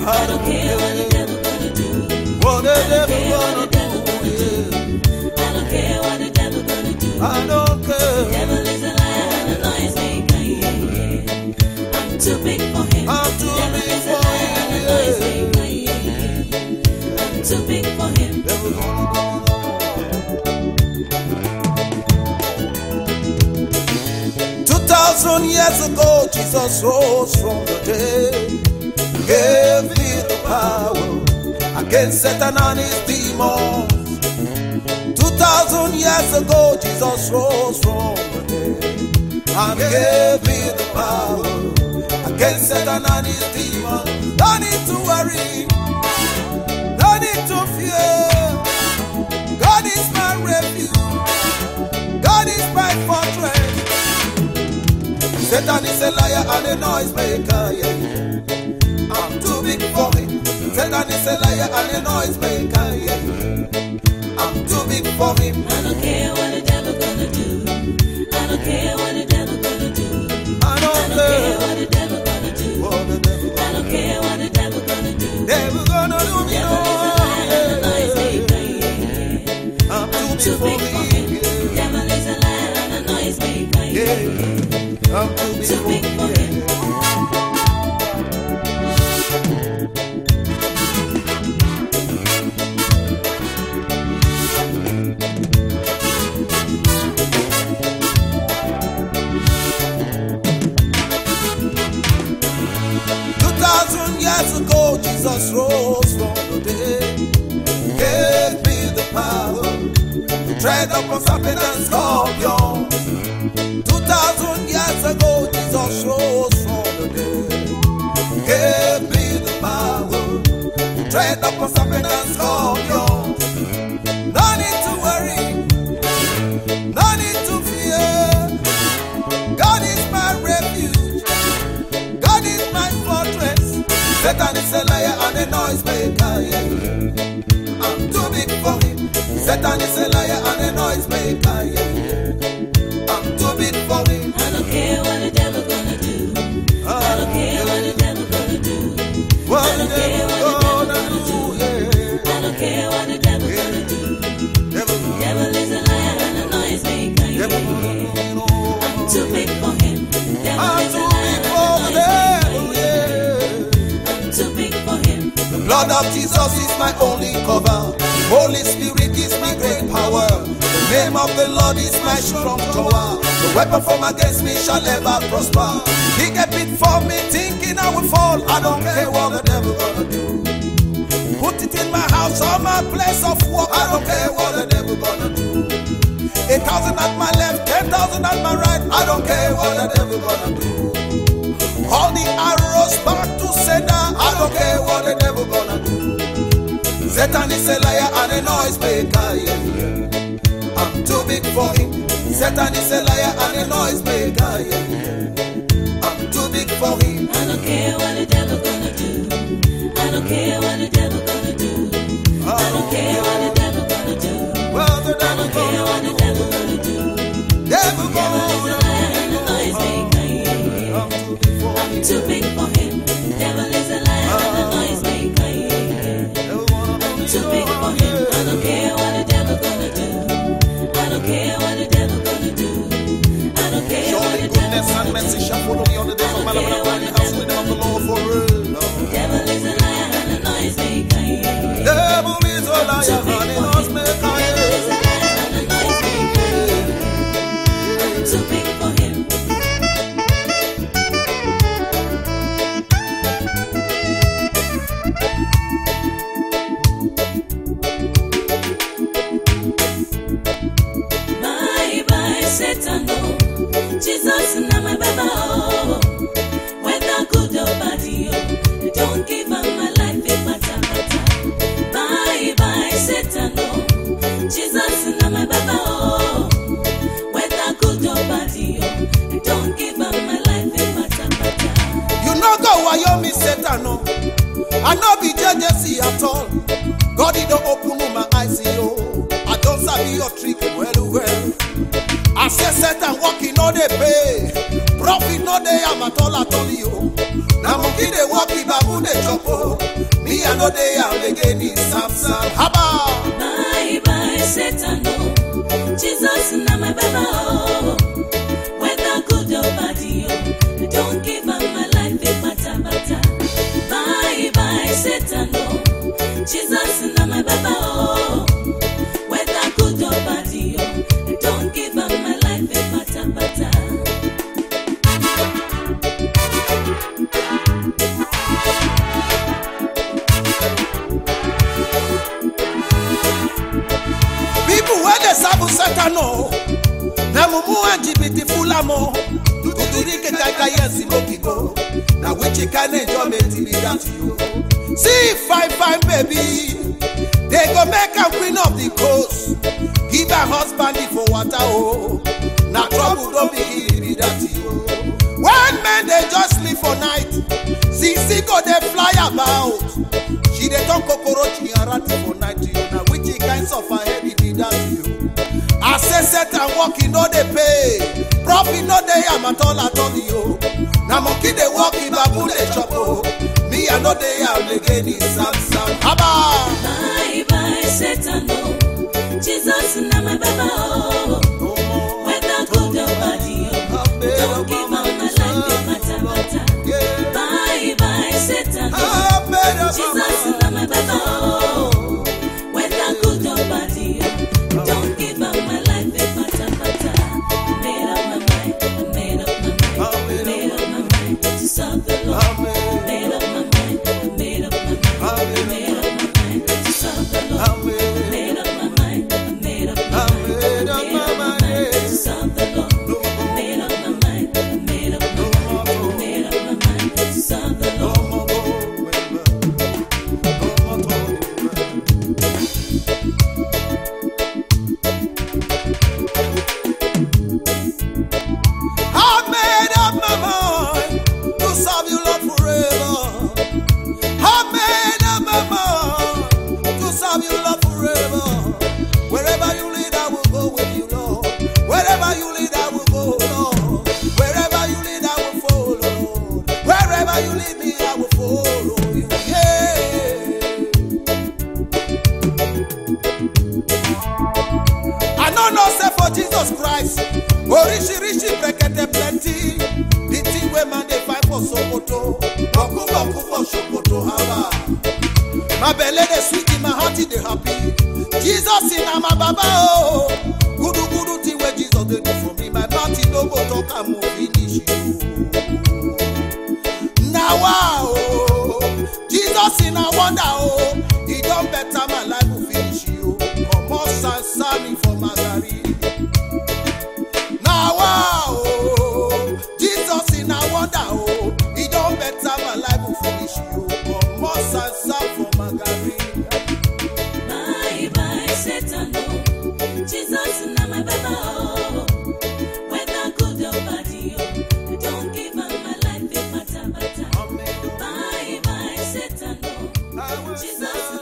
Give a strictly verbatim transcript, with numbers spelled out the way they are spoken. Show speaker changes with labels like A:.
A: I don't care what the devil gonna do. What the devil gonna do. I don't care what the devil gonna do. I don't care. The devil is a liar and a noise maker. Yeah, yeah. I'm too big for him. I'm too the big is for him. And a noise maker. Yeah, yeah. I'm too big for him. Two thousand years ago, Jesus rose from the dead. Gave me the power against Satan and his demons. Two thousand years ago, Jesus rose from the dead and gave me the power against Satan and his demons. No need to worry, no need to fear. God is my refuge, God is my fortress. Satan is a liar and a noise maker, yeah. I'm too big for him. Satan is a liar and a noise maker, yeah. I'm too big for him. I don't care what the devil gonna do. I don't care what the devil gonna do. I don't, I don't care what the devil gonna do. What the devil I don't care what the devil gonna do. Devil gonna do me no. I'm too, too big for him. Devil is a liar and a noise maker, yeah. I'm too big, too big for him. Two thousand years ago, Jesus rose from the dead, gave me the power to tread upon serpents and scorpions. Two thousand years ago, Jesus rose from the dead, gave me the power to tread upon serpents and scorpions. No need to worry, no need to fear. God is my refuge, God is my fortress. Satan is a liar and a noise maker, yeah. I'm too big for him. Satan is a liar and a noise maker, yeah. I'm too big for him. I don't care what the devil gonna do. I don't care what the devil gonna do. What I don't care what the devil gonna do. Yeah. I don't care what the devil gonna do. Devil, devil is a liar and a noise maker, yeah. I'm too big for him. Devil I'm is a liar and a noise maker, yeah. I'm too big for him. The blood of Jesus is my only cover. Holy Spirit gives me great power. The name of the Lord is my strong tower. The weapon formed against me shall never prosper. He get bit for me thinking I will fall. I don't care what the devil gonna do. Put it in my house or my place of work. I don't care what the devil gonna do. Eight thousand at my left, ten thousand at my right. I don't care what the devil gonna do. All the arrows back to sender. I don't care what the devil gonna do. Satan is a liar and a noise maker, yeah, yeah. I'm too big for him. Satan is a liar and a noise maker, yeah, yeah. I'm too big for him. I don't care what the devil gonna do. I don't care what the devil gonna do. I don't care what the devil gonna do. Well, the devil I don't care what the devil gonna do. Devil, devil is a liar and a noise maker, yeah, yeah. I'm too big for him. Devil is a liar and a noise maker, yeah, yeah. Too big for him. I don't care what the devil gonna do. I don't care what the devil gonna do. I don't care what the devil gonna do. Shall follow me on the days of my life, and I'm in the house with the Lord for real. Devil is a liar and a noise maker, yeah. Devil is a liar and a noise maker, yeah. Devil is a liar and a noise maker, yeah. I'm too big for him. Satan, no. Jesus, na my baby, oh. Whether good or bad, oh. Don't give up my life, it matter, matter. Bye, bye, Satan, no. Jesus, na my baby, oh. Whether good or bad, oh. Don't give up my life, it matter, matter. You know go Wyoming, Satan, no. I know be J J C at all. God, he don't open my eyes, oh. I don't sabi your trick well, well. I say Satan walking no they pay. Profit no they am at all at all you. Now monkey they walk in babu they the chop, oh. Me I know they am again in Sam Sam. Haba.
B: Bye bye Satan, oh. Jesus na my baba, oh. Whether good or bad, oh. Don't give up my life, it matter, matter. Bye bye Satan, oh. Jesus na my baba, oh. Whether good or bad, oh. Don't give up my life, it matter, matter.
A: Satan no na mumu anjibiti fulamo tuturike kaka yesi mokigo na which can enjoyment be that you see fine fine baby they go make a queen of the coast give her husband for water oh na trouble don't be be that you when men they just sleep for night see see go they fly about she they turn kokorochi and rat for night you na which kind of a heavy be that you I say set and walk in no they pay. Profit no they am at all at all yo. Now monkey they walk in babu they chop oh. Me I know they am again in Sam Sam. Haba.
B: Bye bye Satan oh. Jesus na my baba oh. Whether good or bad oh. Don't give up my life it matter matter. Bye bye Satan oh. Jesus na my baba oh. Whether good or bad oh. Don't give up my life, it matter, matter. I made up my mind, I made up my mind, I made up my mind to serve the Lord. I made up my mind, I made up my mind, I made up my mind to serve the Lord. I made up my mind, I made up my mind, I made up my mind to serve the Lord. I made up my mind, I made up my mind, I made up my mind to serve the Lord.
A: Jesus Christ, Orishi Rishi Brekete plenty. The thing where man they fight for Sokoto, Boku Boku for Sokoto Haba. My belly they sweet in my heart they happy. Jesus in my baba oh. Gudu gudu thing where Jesus they do for me. My party no go talk and move finish you. Now wow, Jesus in a wonder oh. He done better my life will finish you. Come on, Sansani for Magari. Oh, he don't better my life will finish you. But more salsa for Margarita.
B: Bye bye Satan oh. Jesus na my baba oh. Whether good or bad oh. Don't give up my life it matter matter. Bye bye Satan oh. Jesus